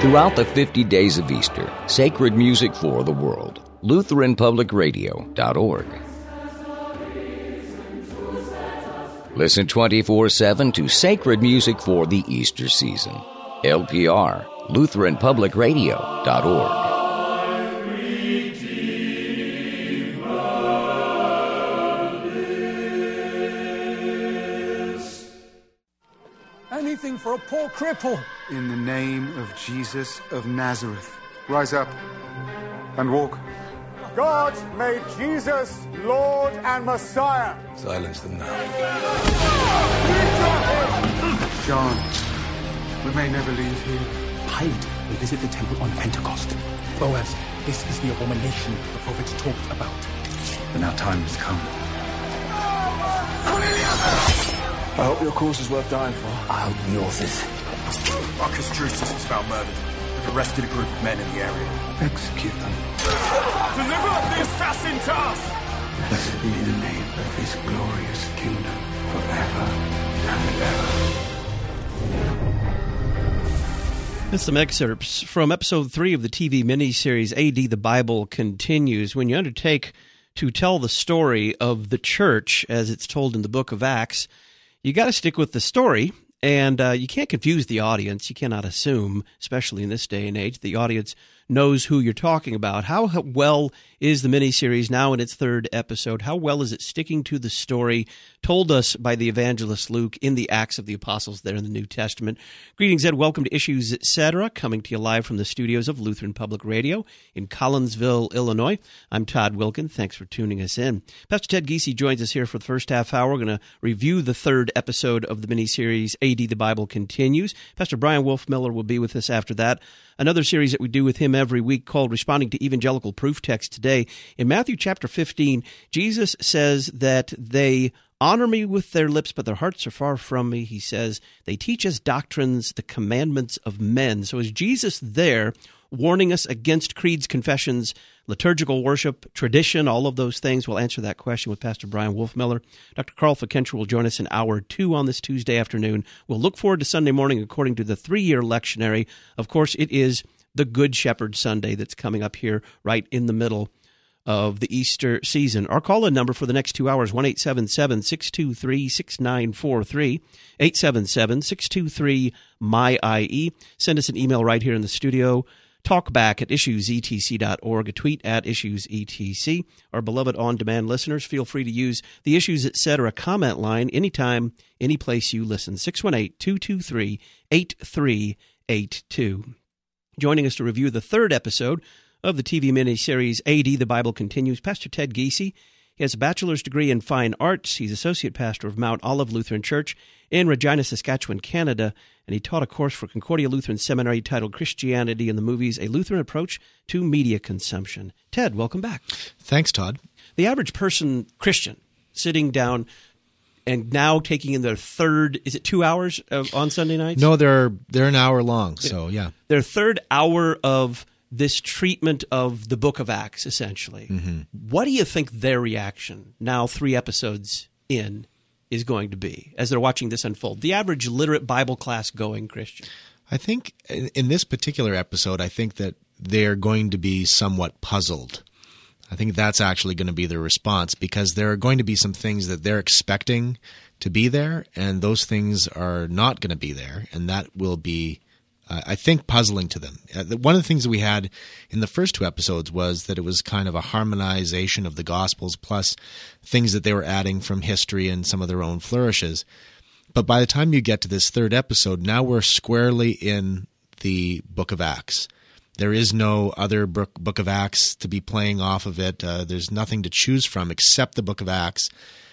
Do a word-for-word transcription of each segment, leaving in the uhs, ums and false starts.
Throughout the fifty days of Easter, sacred music for the world. Lutheran Public Radio dot org. Listen twenty-four seven to sacred music for the Easter season. L P R, Lutheran Public Radio dot org. Anything for a poor cripple. In the name of Jesus of Nazareth, rise up and walk. God made Jesus Lord and Messiah. Silence them now. John, we may never leave here. Pilate will visit the temple on Pentecost. Boaz, this is the abomination the prophets talked about. But now time has come. I hope your cause is worth dying for. I hope yours is. Marcus Drusus is found murdered. We've arrested a group of men in the area. Execute them. Deliver the assassin to us! Blessed be the name of his glorious kingdom forever and ever. That's some excerpts from episode three of the T V miniseries A D The Bible Continues. When you undertake to tell the story of the church as it's told in the book of Acts, you got to stick with the story, and uh, you can't confuse the audience. You cannot assume, especially in this day and age, the audience knows who you're talking about. How well is the miniseries now in its third episode? How well is it sticking to the story told us by the evangelist Luke in the Acts of the Apostles there in the New Testament? Greetings, Ed. Welcome to Issues, et cetera, coming to you live from the studios of Lutheran Public Radio in Collinsville, Illinois. I'm Todd Wilkin. Thanks for tuning us in. Pastor Ted Giese joins us here for the first half hour. We're going to review the third episode of the miniseries A D The Bible Continues. Pastor Brian Wolfmiller will be with us after that. Another series that we do with him every week called Responding to Evangelical Proof Text Today. In Matthew chapter fifteen, Jesus says that they honor me with their lips, but their hearts are far from me. He says they teach as doctrines the commandments of men. So is Jesus there warning us against creeds, confessions, liturgical worship, tradition, all of those things? We'll answer that question with Pastor Brian Wolfmiller. Doctor Carl Fikentra will join us in hour two on this Tuesday afternoon. We'll look forward to Sunday morning according to the three-year lectionary. Of course, it is the Good Shepherd Sunday that's coming up here right in the middle of the Easter season. Our call-in number for the next two hours, one eight seven seven, six two three, six nine four three, eight seven seven, six two three, M Y I E. Send us an email right here in the studio. Talkback at issues e t c dot org, a tweet at issues e t c. Our beloved on-demand listeners, feel free to use the Issues, et cetera comment line anytime, any place you listen, six one eight, two two three, eight three eight two. Joining us to review the third episode of the T V miniseries A D The Bible Continues, Pastor Ted Giese. He has a bachelor's degree in fine arts. He's associate pastor of Mount Olive Lutheran Church in Regina, Saskatchewan, Canada, and he taught a course for Concordia Lutheran Seminary titled Christianity in the Movies, A Lutheran Approach to Media Consumption. Ted, welcome back. Thanks, Todd. The average person, Christian, sitting down and now taking in their third, is it two hours of, on Sunday nights? No, they're they're an hour long, so yeah. Their third hour of this treatment of the book of Acts, essentially. Mm-hmm. What do you think their reaction, now three episodes in, is going to be as they're watching this unfold? The average literate Bible class going Christian. I think in, in this particular episode, I think that they're going to be somewhat puzzled. I think that's actually going to be their response, because there are going to be some things that they're expecting to be there, and those things are not going to be there, and that will be, uh, I think, puzzling to them. Uh, one of the things that we had in the first two episodes was that it was kind of a harmonization of the Gospels plus things that they were adding from history and some of their own flourishes. But by the time you get to this third episode, now we're squarely in the book of Acts. There is no other book, book of Acts to be playing off of it. Uh, there's nothing to choose from except the book of Acts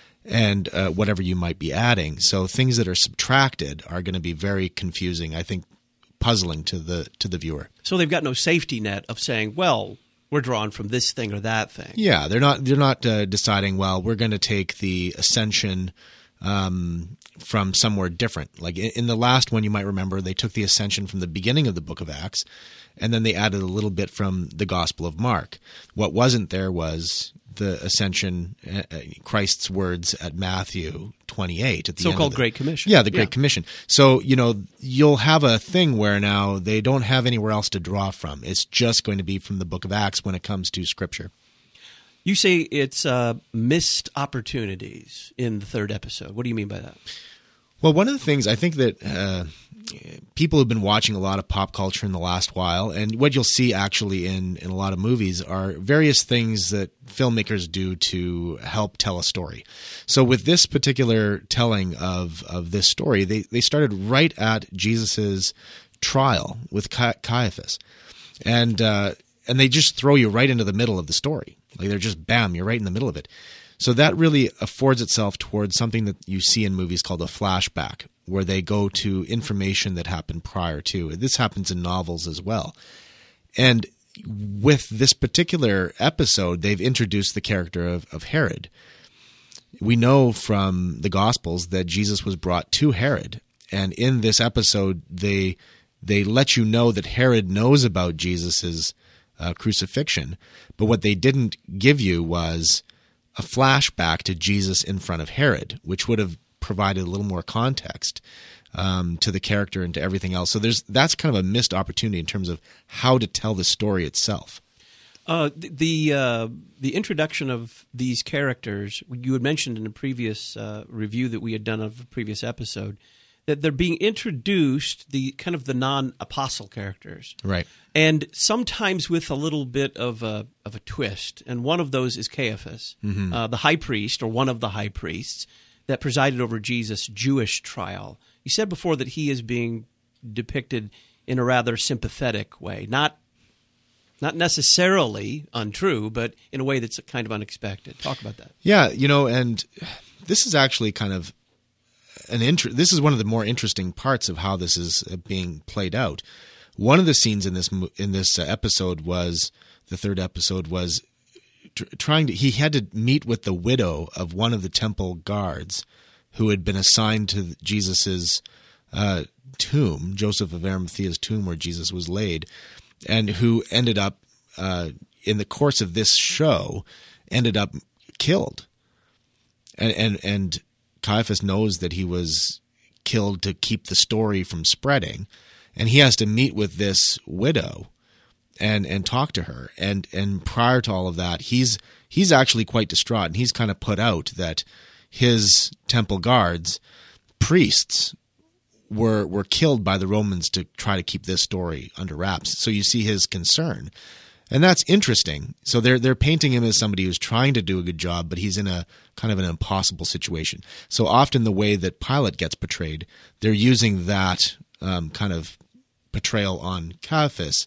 and uh, whatever you might be adding. So things that are subtracted are going to be very confusing, I think, puzzling to the to the viewer. So they've got no safety net of saying, well, we're drawn from this thing or that thing. Yeah, they're not they're not uh, deciding, well, we're going to take the ascension um, from somewhere different. Like in, in the last one, you might remember, they took the ascension from the beginning of the book of Acts, and then they added a little bit from the Gospel of Mark. What wasn't there was the ascension, uh, Christ's words at Matthew twenty-eight at the so-called end of the, Great Commission. Yeah, the Great yeah. Commission. So, you know, you'll have a thing where now they don't have anywhere else to draw from. It's just going to be from the book of Acts when it comes to Scripture. You say it's uh, missed opportunities in the third episode. What do you mean by that? Well, one of the things I think that uh, people have been watching a lot of pop culture in the last while, and what you'll see actually in, in a lot of movies are various things that filmmakers do to help tell a story. So with this particular telling of, of this story, they, they started right at Jesus's trial with Ca- Caiaphas. And, uh, and they just throw you right into the middle of the story. Like they're just, bam, you're right in the middle of it. So that really affords itself towards something that you see in movies called a flashback, where they go to information that happened prior to. This happens in novels as well. And with this particular episode, they've introduced the character of, of Herod. We know from the Gospels that Jesus was brought to Herod. And in this episode, they they let you know that Herod knows about Jesus's uh, crucifixion. But what they didn't give you was a flashback to Jesus in front of Herod, which would have provided a little more context um, to the character and to everything else. So there's that's kind of a missed opportunity in terms of how to tell the story itself. Uh, the uh, the introduction of these characters, you had mentioned in a previous uh, review that we had done of a previous episode, that they're being introduced, the kind of the non-apostle characters. Right. And sometimes with a little bit of a of a twist. And one of those is Caiaphas, mm-hmm. uh, the high priest, or one of the high priests, that presided over Jesus' Jewish trial. You said before that he is being depicted in a rather sympathetic way. Not not necessarily untrue, but in a way that's kind of unexpected. Talk about that. Yeah, you know, and this is actually kind of an inter- this is one of the more interesting parts of how this is being played out. One of the scenes in this in this episode was the third episode was tr- trying to he had to meet with the widow of one of the temple guards who had been assigned to Jesus's uh, tomb, Joseph of Arimathea's tomb where Jesus was laid, and who ended up uh, in the course of this show ended up killed, and and and. Caiaphas knows that he was killed to keep the story from spreading, and he has to meet with this widow and and talk to her. And and prior to all of that, he's he's actually quite distraught, and he's kind of put out that his temple guards, priests, were were killed by the Romans to try to keep this story under wraps. So you see his concern. And that's interesting. So they're they're painting him as somebody who's trying to do a good job, but he's in a kind of an impossible situation. So often the way that Pilate gets portrayed, they're using that um, kind of portrayal on Caiaphas.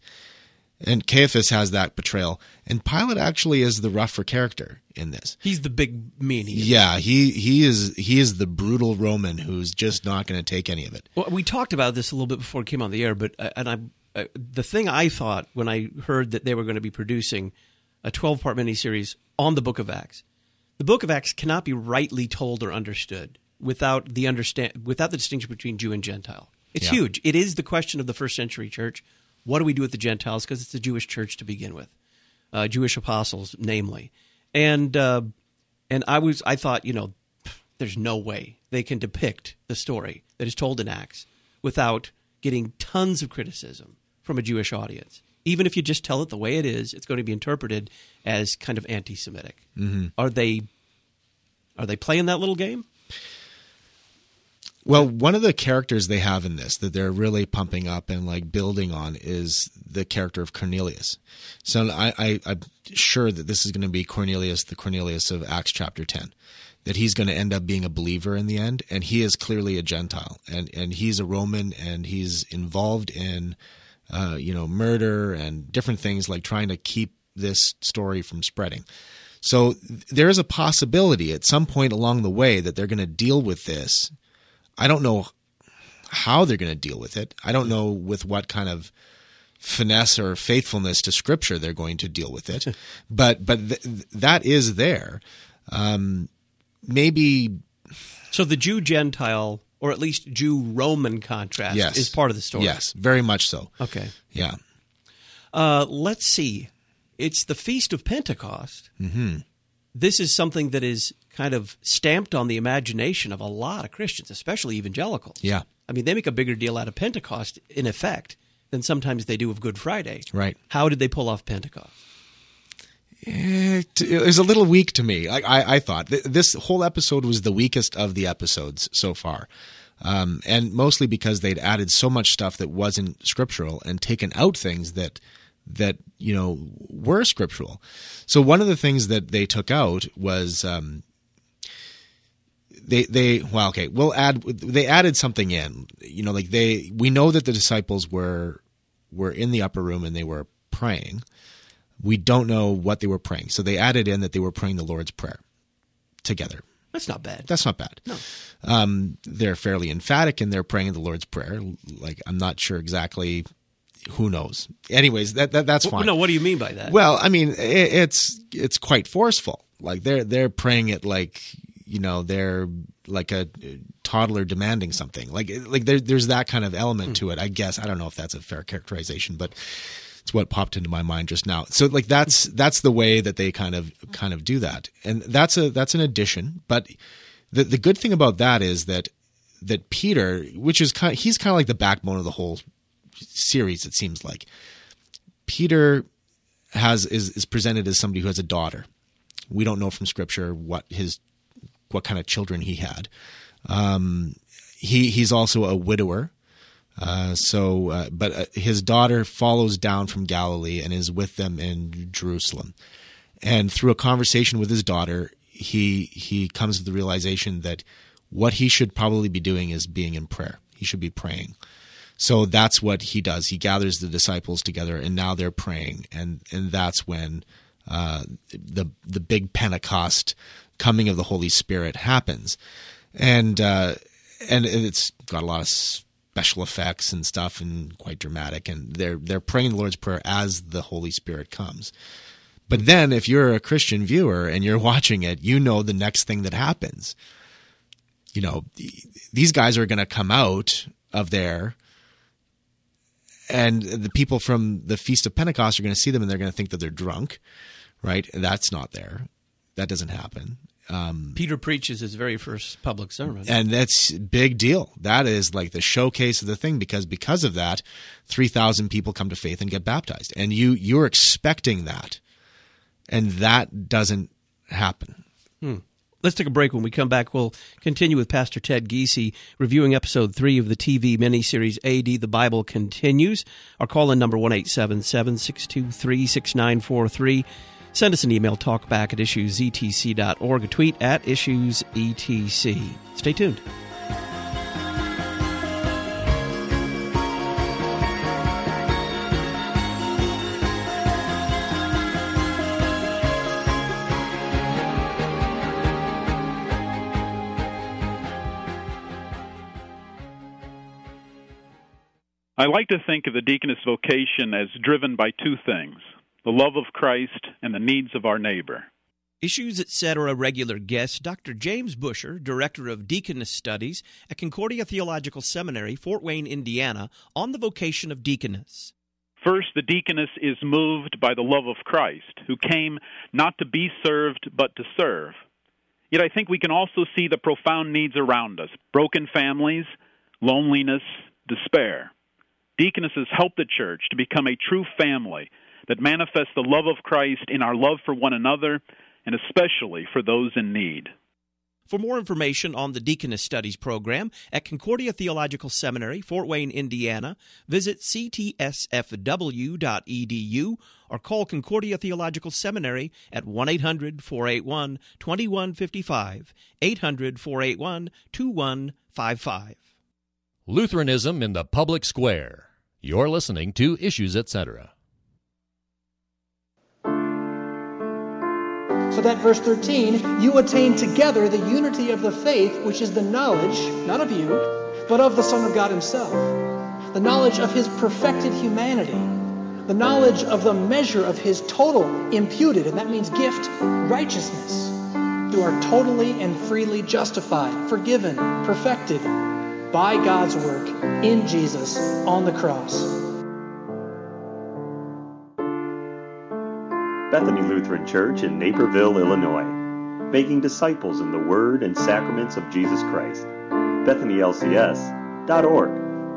And Caiaphas has that portrayal. And Pilate actually is the rougher character in this. He's the big meanie. Yeah, he, he is he is the brutal Roman who's just not going to take any of it. Well, we talked about this a little bit before it came on the air, but uh, and I. Uh, the thing I thought when I heard that they were going to be producing a twelve-part miniseries on the Book of Acts, the Book of Acts cannot be rightly told or understood without the understand without the distinction between Jew and Gentile. It's yeah. huge. It is the question of the first century church. What do we do with the Gentiles? Because it's the Jewish church to begin with, uh, Jewish apostles, namely, and uh, and I was I thought you know, there's no way they can depict the story that is told in Acts without getting tons of criticism from a Jewish audience. Even if you just tell it the way it is, it's going to be interpreted as kind of anti-Semitic. Mm-hmm. Are they are they playing that little game? Well, one of the characters they have in this that they're really pumping up and like building on is the character of Cornelius. So I, I, I'm sure that this is going to be Cornelius, the Cornelius of Acts chapter ten, that he's going to end up being a believer in the end, and he is clearly a Gentile, and, and he's a Roman, and he's involved in Uh, you know, murder and different things like trying to keep this story from spreading. So th- there is a possibility at some point along the way that they're going to deal with this. I don't know how they're going to deal with it. I don't know with what kind of finesse or faithfulness to Scripture they're going to deal with it. but but th- that is there. Um, maybe. So the Jew-Gentile, or at least Jew-Roman contrast, yes. is part of the story. Yes, very much so. Okay. Yeah. Uh, let's see. It's the Feast of Pentecost. Mm-hmm. this is something that is kind of stamped on the imagination of a lot of Christians, especially evangelicals. Yeah. I mean, they make a bigger deal out of Pentecost, in effect, than sometimes they do of Good Friday. Right. How did they pull off Pentecost? It, it was a little weak to me. I, I, I thought this whole episode was the weakest of the episodes so far. Um, and mostly because they'd added so much stuff that wasn't scriptural and taken out things that that you know were scriptural. So one of the things that they took out was um, they they well okay we'll add they added something in. You know, like they we know that the disciples were were in the upper room and they were praying. We don't know what they were praying, so they added in that they were praying the Lord's Prayer together. That's not bad. That's not bad. No. Um, they're fairly emphatic in their praying the Lord's Prayer. Like, I'm not sure exactly. Who knows? Anyways, that, that that's fine. No, what do you mean by that? Well, I mean, it, it's it's quite forceful. Like they're they're praying it like you know they're like a toddler demanding something. Like like there, there's that kind of element mm. to it. I guess I don't know if that's a fair characterization, but it's what popped into my mind just now. So like that's that's the way that they kind of kind of do that, and that's a that's an addition. But the the good thing about that is that that Peter, which is kind of, he's kind of like the backbone of the whole series. It seems like Peter has is, is presented as somebody who has a daughter. We don't know from Scripture what his what kind of children he had. Um, he he's also a widower. Uh, so, uh, but uh, his daughter follows down from Galilee and is with them in Jerusalem. And through a conversation with his daughter, he he comes to the realization that what he should probably be doing is being in prayer. He should be praying. So that's what he does. He gathers the disciples together, and now they're praying, and and that's when uh, the the big Pentecost coming of the Holy Spirit happens, and uh, and it's got a lot of special effects and stuff, and quite dramatic. And they're they're praying the Lord's Prayer as the Holy Spirit comes. But then, if you're a Christian viewer and you're watching it, you know the next thing that happens. You know, these guys are going to come out of there. And the people from the Feast of Pentecost are going to see them, and they're going to think that they're drunk, right? That's not there. That doesn't happen. Um, Peter preaches his very first public sermon. And that's a big deal. That is like the showcase of the thing, because because of that, three thousand people come to faith and get baptized. And you, you're expecting that, and that doesn't happen. Hmm. Let's take a break. When we come back, we'll continue with Pastor Ted Giese reviewing episode three of the T V miniseries A D The Bible Continues. Our call-in number one eight seven seven, six two three, six nine four three. Send us an email, talkback at issues e t c dot org, a tweet at issues e t c. Stay tuned. I like to think of the deaconess vocation as driven by two things, the love of Christ and the needs of our neighbor. Issues Etc. regular guest, Doctor James Busher, Director of Deaconess Studies at Concordia Theological Seminary, Fort Wayne, Indiana, on the vocation of deaconess. First, the deaconess is moved by the love of Christ, who came not to be served, but to serve. Yet I think we can also see the profound needs around us, broken families, loneliness, despair. Deaconesses help the church to become a true family that manifests the love of Christ in our love for one another, and especially for those in need. For more information on the Deaconess Studies program at Concordia Theological Seminary, Fort Wayne, Indiana, visit c t s f w dot e d u or call Concordia Theological Seminary at one eight hundred, four eight one, two one five five, eight hundred, four eight one, two one five five. Lutheranism in the Public Square. You're listening to Issues Etc. So that verse thirteen, you attain together the unity of the faith, which is the knowledge, not of you, but of the Son of God himself. The knowledge of his perfected humanity. The knowledge of the measure of his total imputed, and that means gift, righteousness. You are totally and freely justified, forgiven, perfected by God's work in Jesus on the cross. Bethany Lutheran Church in Naperville, Illinois. making disciples in the Word and sacraments of Jesus Christ. Bethany L C S dot org.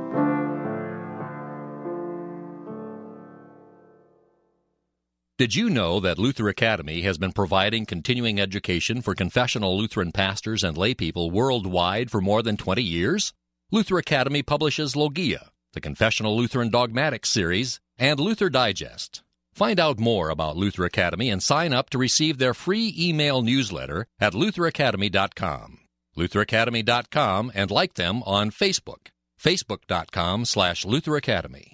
Did you know that Luther Academy has been providing continuing education for confessional Lutheran pastors and laypeople worldwide for more than twenty years? Luther Academy publishes Logia, the Confessional Lutheran Dogmatics series, and Luther Digest. Find out more about Luther Academy and sign up to receive their free email newsletter at luther academy dot com. luther academy dot com, and like them on Facebook, facebook dot com slash Luther Academy.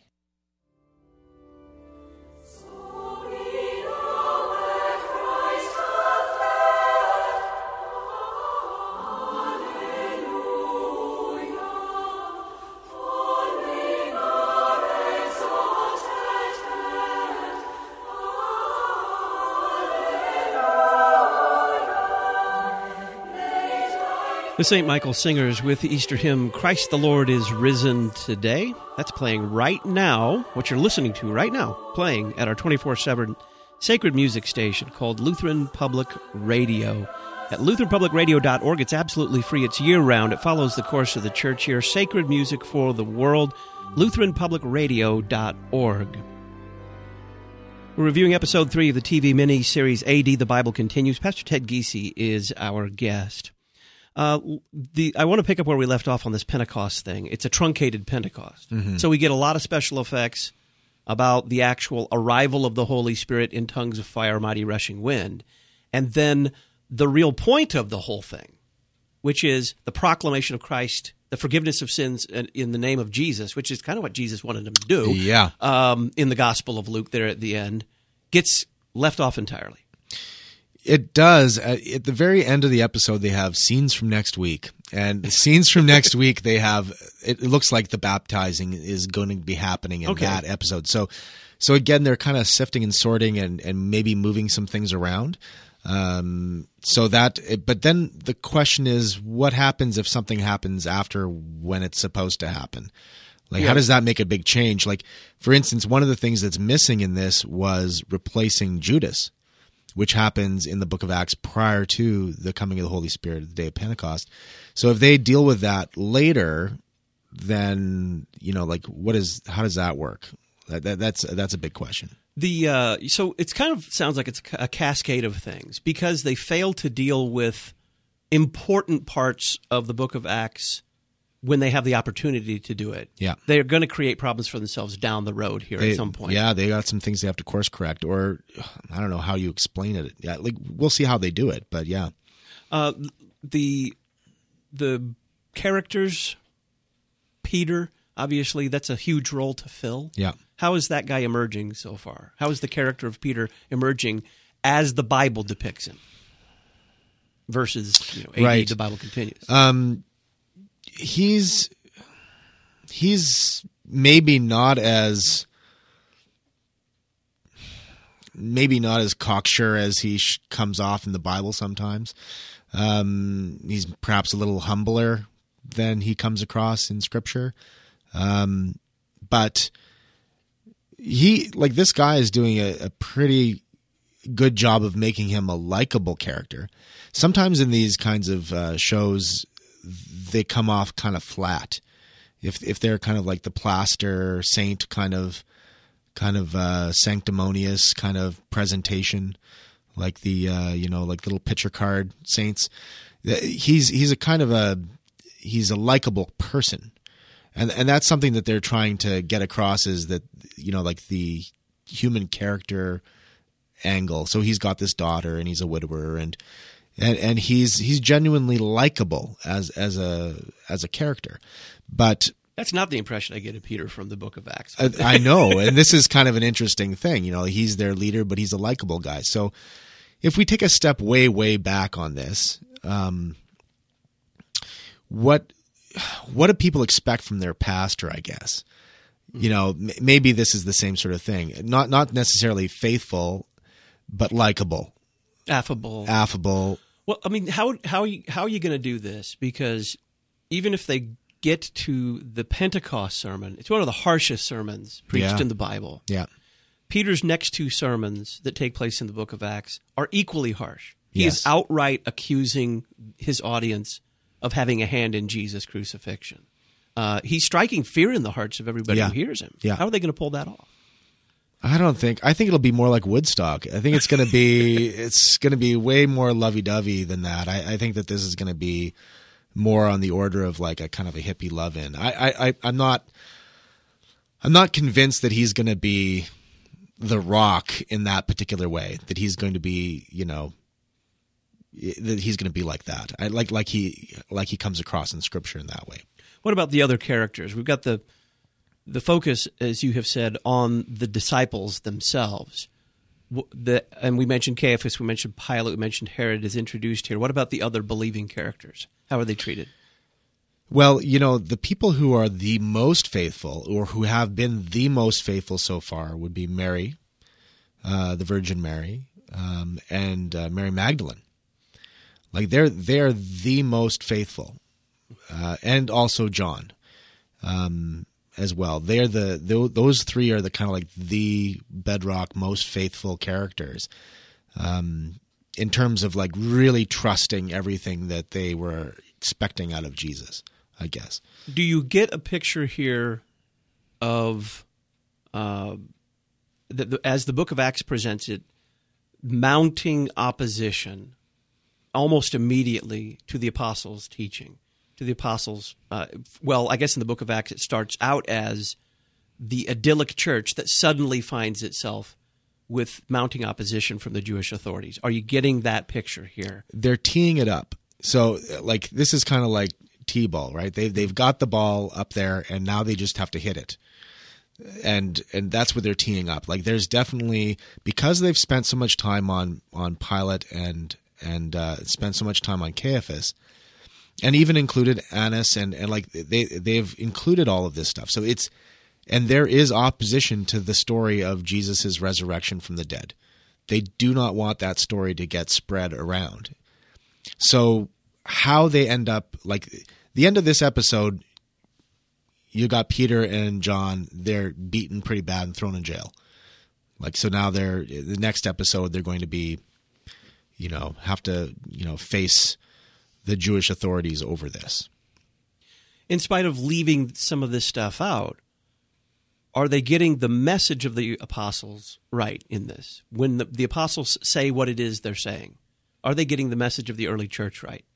The Saint Michael Singers with the Easter hymn, Christ the Lord is Risen Today. That's playing right now, what you're listening to right now, playing at our twenty-four seven sacred music station called Lutheran Public Radio. At lutheran public radio dot org, it's absolutely free. It's year-round. It follows the course of the church year. Sacred music for the world, lutheran public radio dot org. We're reviewing episode three of the T V mini-series A D, The Bible Continues. Pastor Ted Giese is our guest. Uh, the I want to pick up where we left off on this Pentecost thing. It's a truncated Pentecost. Mm-hmm. So we get a lot of special effects about the actual arrival of the Holy Spirit in tongues of fire, mighty rushing wind. And then the real point of the whole thing, which is the proclamation of Christ, the forgiveness of sins in, in the name of Jesus, which is kind of what Jesus wanted them to do. Yeah. Um, in the Gospel of Luke there at the end, gets left off entirely. It does. At the very end of the episode, they have scenes from next week. And the scenes from next week, they have, it looks like the baptizing is going to be happening in okay. that episode. So, so again, they're kind of sifting and sorting and, and maybe moving some things around. Um, so that, but then the question is, what happens if something happens after when it's supposed to happen? Like, yeah. How does that make a big change? Like, for instance, one of the things that's missing in this was replacing Judas, which happens in the book of Acts prior to the coming of the Holy Spirit at the day of Pentecost. So if they deal with that later, then, you know, like, what is, how does that work? That, that, that's that's a big question. The uh, so it's kind of sounds like it's a cascade of things because they fail to deal with important parts of the book of Acts when they have the opportunity to do it. Yeah. They're going to create problems for themselves down the road here they, at some point. Yeah, they got some things they have to course correct, or I don't know how you explain it. Yeah, like we'll see how they do it, but yeah. Uh, the the characters, Peter, obviously that's a huge role to fill. Yeah. How is that guy emerging so far? How is the character of Peter emerging as the Bible depicts him versus, you know, A D, right. the Bible continues? Um He's he's maybe not as maybe not as cocksure as he sh- comes off in the Bible sometimes. Um, he's perhaps a little humbler than he comes across in Scripture, um, but he like this guy is doing a, a pretty good job of making him a likable character. Sometimes in these kinds of uh, shows, they come off kind of flat. If if they're kind of like the plaster saint kind of kind of uh, sanctimonious kind of presentation, like the uh, you know like little picture card saints, he's he's a kind of a he's a likable person, and and that's something that they're trying to get across is that you know like the human character angle. So he's got this daughter and he's a widower and. And and he's he's genuinely likable as as a as a character, but that's not the impression I get of Peter from the Book of Acts. I, I know, and this is kind of an interesting thing. You know, he's their leader, but he's a likable guy. So, if we take a step way way back on this, um, what what do people expect from their pastor? I guess you know m- maybe this is the same sort of thing. Not not necessarily faithful, but likable, affable, affable. Well, I mean, how how how are you going to do this? Because even if they get to the Pentecost sermon, it's one of the harshest sermons preached yeah. in the Bible. Yeah. Peter's next two sermons that take place in the book of Acts are equally harsh. He Yes. is outright accusing his audience of having a hand in Jesus' crucifixion. Uh, he's striking fear in the hearts of everybody Yeah. who hears him. Yeah. How are they going to pull that off? I don't think. I think it'll be more like Woodstock. I think it's going to be. It's going to be way more lovey-dovey than that. I, I think that this is going to be more on the order of like a kind of a hippie love-in. I, I, I I'm not. I'm not convinced that he's going to be the Rock in that particular way. That he's going to be, you know, that he's going to be like that. I like like he like he comes across in Scripture in that way. What about the other characters? We've got the the focus, as you have said, on the disciples themselves. The, and we mentioned Caiaphas, we mentioned Pilate, we mentioned Herod is introduced here. What about the other believing characters? How are they treated? Well, you know, the people who are the most faithful, or who have been the most faithful so far, would be Mary, uh, the Virgin Mary, um, and uh, Mary Magdalene. Like they're they're the most faithful, uh, and also John, um, as well. They're the those three are the kind of like the bedrock, most faithful characters, um, in terms of like really trusting everything that they were expecting out of Jesus, I guess. Do you get a picture here of, uh, the, the, as the Book of Acts presents it, mounting opposition almost immediately to the apostles' teaching, to the apostles? Uh, well, I guess in the Book of Acts it starts out as the idyllic church that suddenly finds itself with mounting opposition from the Jewish authorities. Are you getting that picture here? They're teeing it up. So, like, this is kind of like T-ball, right? They've they've got the ball up there, and now they just have to hit it, and and that's what they're teeing up. Like, there's definitely, because they've spent so much time on on Pilate and and uh, spent so much time on Caiaphas, and even included Annas, and and like they they've included all of this stuff. So it's and there is opposition to the story of Jesus's resurrection from the dead. They do not want that story to get spread around. So how they end up, like the end of this episode, you got Peter and John, they're beaten pretty bad and thrown in jail. Like, so now they're, the next episode, they're going to be, you know, have to, you know, face the Jewish authorities over this. In spite of leaving some of this stuff out, are they getting the message of the apostles right in this? When the, the apostles say what it is they're saying, are they getting the message of the early church right?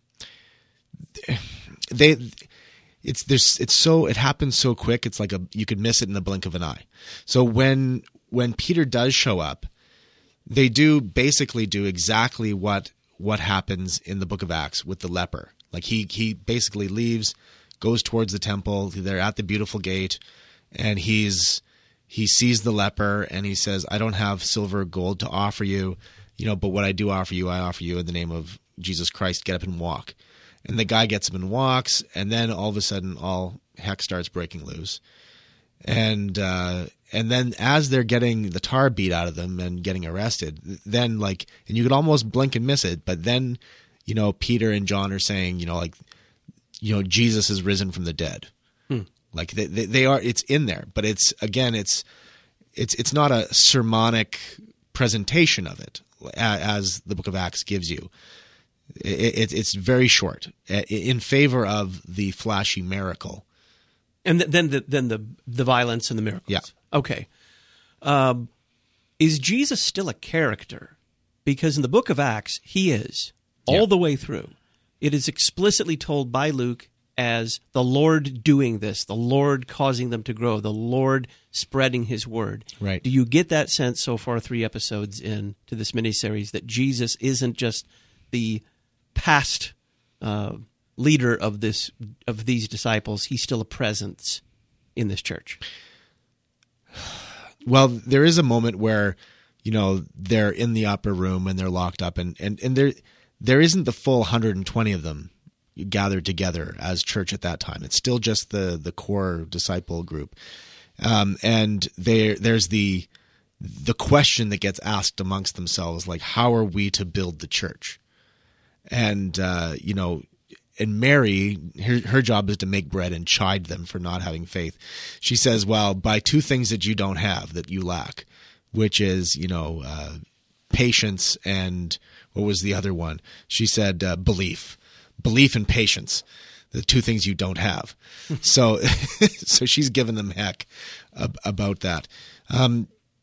They, it's there's it's so it happens so quick. It's like a you could miss it in the blink of an eye. So when when Peter does show up, they do basically do exactly what what happens in the Book of Acts with the leper. Like he he basically leaves, goes towards the temple. They're at the beautiful gate, and he's he sees the leper and he says, "I don't have silver or gold to offer you, you know, but what I do offer you, I offer you in the name of Jesus Christ. Get up and walk." And the guy gets up and walks, and then all of a sudden, all heck starts breaking loose. And uh, and then as they're getting the tar beat out of them and getting arrested, then like, and you could almost blink and miss it, but then, you know, Peter and John are saying, you know, like, you know, Jesus is risen from the dead. Hmm. Like they, they they are, it's in there, but it's again, it's it's it's not a sermonic presentation of it as the Book of Acts gives you. It, it, it's very short in favor of the flashy miracle, and th- then the then the the violence and the miracles. Yeah. Okay. Um, is Jesus still a character? Because in the Book of Acts, he is all yeah. the way through. It is explicitly told by Luke as the Lord doing this, the Lord causing them to grow, the Lord spreading His word. Right. Do you get that sense so far, three episodes in to this miniseries, that Jesus isn't just the past uh, leader of this of these disciples? He's still a presence in this church. Well, there is a moment where, you know, they're in the upper room and they're locked up, and, and, and there there isn't the full one hundred twenty of them gathered together as church at that time. It's still just the the core disciple group, um, and there there's the the question that gets asked amongst themselves, like, how are we to build the church? And, uh, you know, and Mary, her, her job is to make bread and chide them for not having faith. She says, well, by two things that you don't have, that you lack, which is, you know, uh, patience and what was the other one? She said uh, belief, belief and patience, the two things you don't have. so, so she's given them heck ab- about that. Um,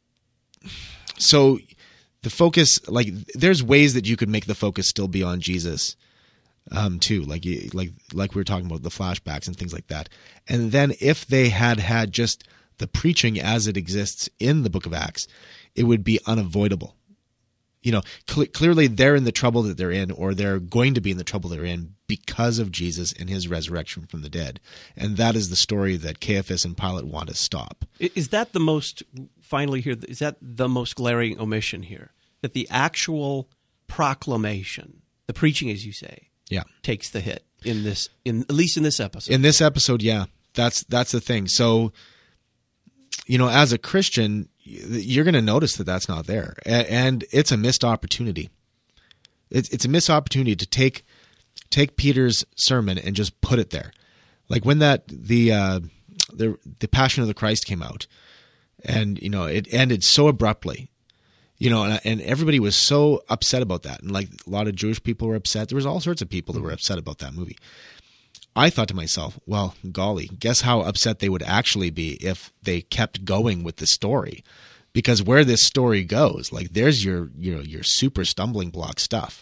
so the focus, like, there's ways that you could make the focus still be on Jesus, um, too. Like, you, like, like we were talking about the flashbacks and things like that. And then if they had had just the preaching as it exists in the book of Acts, it would be unavoidable. You know, cl- clearly they're in the trouble that they're in, or they're going to be in the trouble they're in because of Jesus and his resurrection from the dead. And that is the story that Caiaphas and Pilate want to stop. Is that the most, finally here, is that the most glaring omission here? That the actual proclamation, the preaching, as you say, yeah, takes the hit in this, in at least in this episode. In this episode, yeah, that's that's the thing. So, you know, as a Christian, you're going to notice that that's not there, and it's a missed opportunity. It's it's a missed opportunity to take take Peter's sermon and just put it there, like when that the uh, the the Passion of the Christ came out, and you know it ended so abruptly, you know, and, and everybody was so upset about that, and like a lot of Jewish people were upset. There was all sorts of people that were upset about that movie. I thought to myself, well, golly, guess how upset they would actually be if they kept going with the story. Because where this story goes, like there's your, you know, your super stumbling block stuff.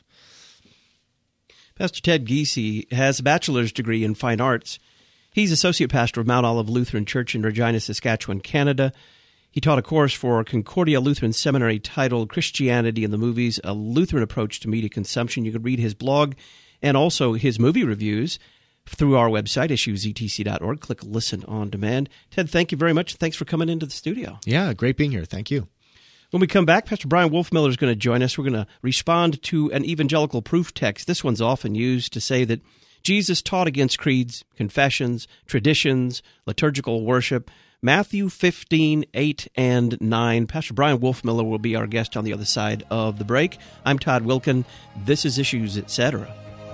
Pastor Ted Giese has a bachelor's degree in fine arts. He's associate pastor of Mount Olive Lutheran Church in Regina, Saskatchewan, Canada. He taught a course for Concordia Lutheran Seminary titled Christianity in the Movies, a Lutheran Approach to Media Consumption. You can read his blog and also his movie reviews through our website, issues e t c dot org. Click Listen on Demand. Ted, thank you very much. Thanks for coming into the studio. Yeah, great being here. Thank you. When we come back, Pastor Brian Wolfmiller is going to join us. We're going to respond to an evangelical proof text. This one's often used to say that Jesus taught against creeds, confessions, traditions, liturgical worship. Matthew fifteen, eight, and nine. Pastor Brian Wolfmiller will be our guest on the other side of the break. I'm Todd Wilkin. This is Issues, et cetera.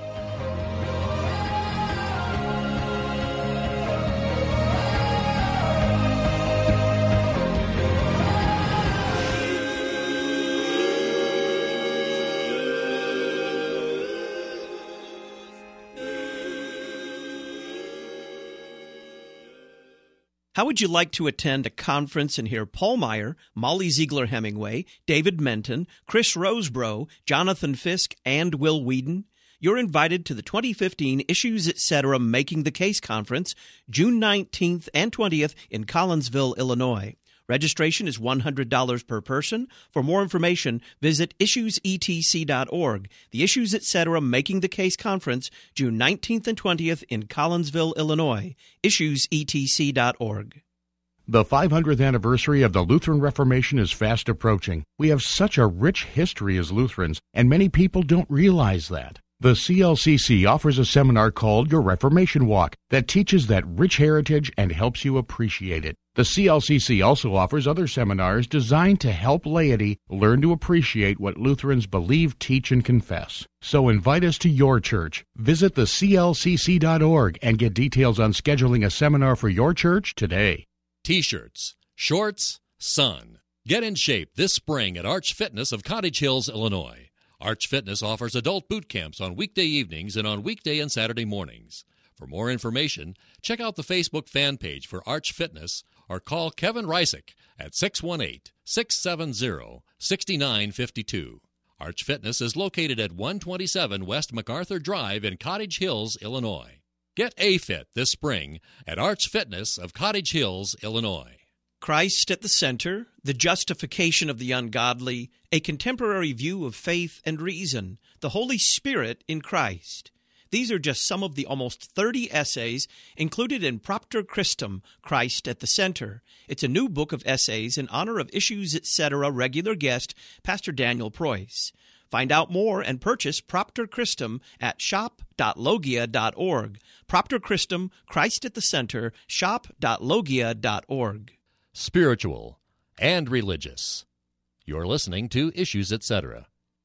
How would you like to attend a conference and hear Paul Meyer, Molly Ziegler Hemingway, David Menton, Chris Rosebrough, Jonathan Fisk, and Will Whedon? You're invited to the twenty fifteen Issues, et cetera. Making the Case Conference, June nineteenth and twentieth in Collinsville, Illinois. Registration is one hundred dollars per person. For more information, visit issues e t c dot org. The Issues, et cetera. Making the Case Conference, June nineteenth and twentieth in Collinsville, Illinois. issues e t c dot org. The five hundredth anniversary of the Lutheran Reformation is fast approaching. We have such a rich history as Lutherans, and many people don't realize that. The C L C C offers a seminar called Your Reformation Walk that teaches that rich heritage and helps you appreciate it. The C L C C also offers other seminars designed to help laity learn to appreciate what Lutherans believe, teach, and confess. So invite us to your church. Visit the c l c c dot org and get details on scheduling a seminar for your church today. T-shirts, shorts, sun. Get in shape this spring at Arch Fitness of Cottage Hills, Illinois. Arch Fitness offers adult boot camps on weekday evenings and on weekday and Saturday mornings. For more information, check out the Facebook fan page for Arch Fitness or call Kevin Reisick at six one eight, six seven zero, six nine five two. Arch Fitness is located at one twenty-seven West MacArthur Drive in Cottage Hills, Illinois. Get A-Fit this spring at Arch Fitness of Cottage Hills, Illinois. Christ at the center, the justification of the ungodly, a contemporary view of faith and reason, the Holy Spirit in Christ. These are just some of the almost thirty essays included in Propter Christum, Christ at the Center. It's a new book of essays in honor of Issues, et cetera. Regular guest, Pastor Daniel Preuss. Find out more and purchase Propter Christum at shop dot logia dot org. Propter Christum, Christ at the Center, shop dot logia dot org. Spiritual and religious. You're listening to Issues, et cetera.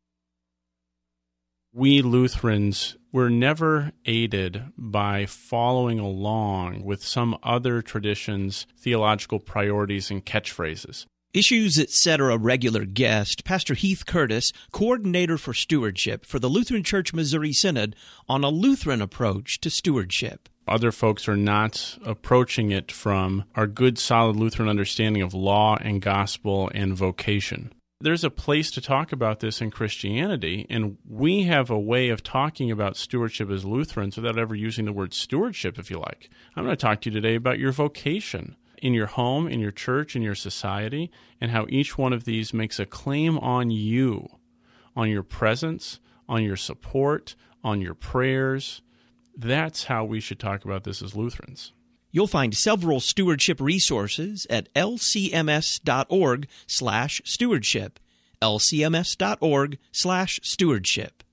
We Lutherans were never aided by following along with some other tradition's theological priorities and catchphrases. Issues Etc. regular guest, Pastor Heath Curtis, coordinator for stewardship for the Lutheran Church Missouri Synod, on a Lutheran approach to stewardship. Other folks are not approaching it from our good, solid Lutheran understanding of law and gospel and vocation. There's a place to talk about this in Christianity, and we have a way of talking about stewardship as Lutherans without ever using the word stewardship, if you like. I'm going to talk to you today about your vocation in your home, in your church, in your society, and how each one of these makes a claim on you, on your presence, on your support, on your prayers. That's how we should talk about this as Lutherans. You'll find several stewardship resources at lcms.org slash stewardship, lcms.org slash stewardship.